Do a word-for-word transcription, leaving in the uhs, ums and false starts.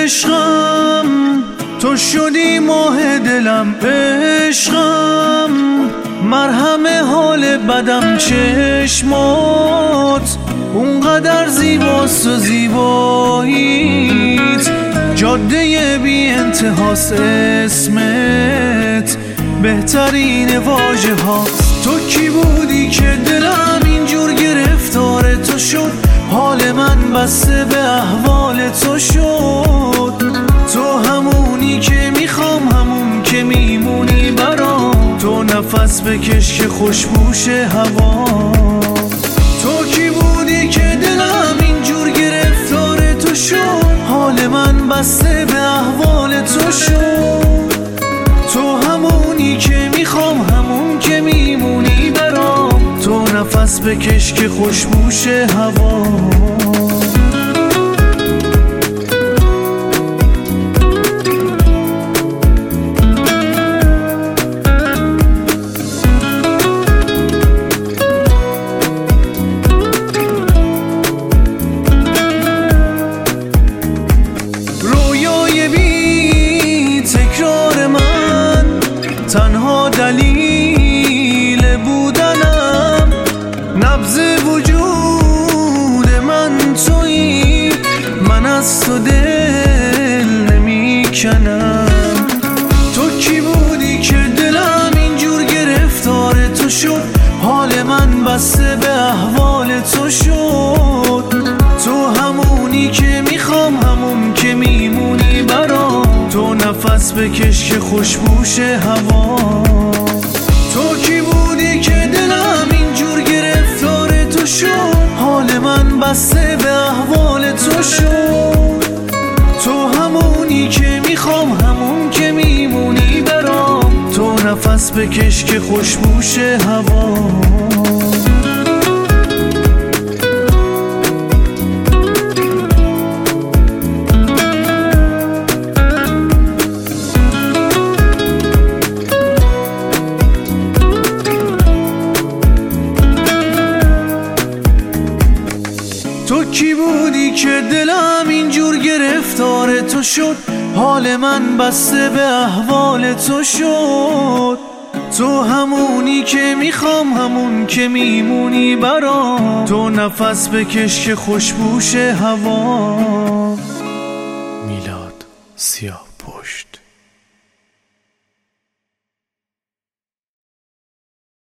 عشقم تو شدی ماه دلم، عشقم مرهم حال بدم. چشمات اونقدر زیباست و زیباییت جاده بی انتهاست، اسمت بهترین واژه هاست. تو کی بودی که دلم اینجور گرفتار تو شد، حال من بسته به احوال تو شد. تو همونی که میخوام، همون که میمونی برام، تو نفس بکش که خوشبوش هوا. تو کی بودی که دلم اینجور گرفتار تو شد، حال من بسته به احوال تو شد. تو همونی که میخوام، همون که میمونی برام، تو نفس بکش که خوشبوش هوا. تنها دلیل بودنم، نبض وجود من تویی، من از تو دل نمیکنم. تو کی بودی که دلم اینجور گرفتار تو شد، حال من بسته به احوال تو شد. تو همونی که میخوام، همون که میمونی برام، تو نفس بکش که خوشبوش هوا. تو کی بودی که دلم اینجور گرفتار تو شد، حال من بسته به احوال تو شد. تو همونی که میخوام، همون که میمونی برام، تو نفس بکش که خوشبوش هوا. تو کی بودی که دلم اینجور گرفتار تو شد، حال من بسته به احوال تو شد. تو همونی که میخوام، همون که میمونی برام، تو نفس بکش که خوشبوش هوا. میلاد سیاه.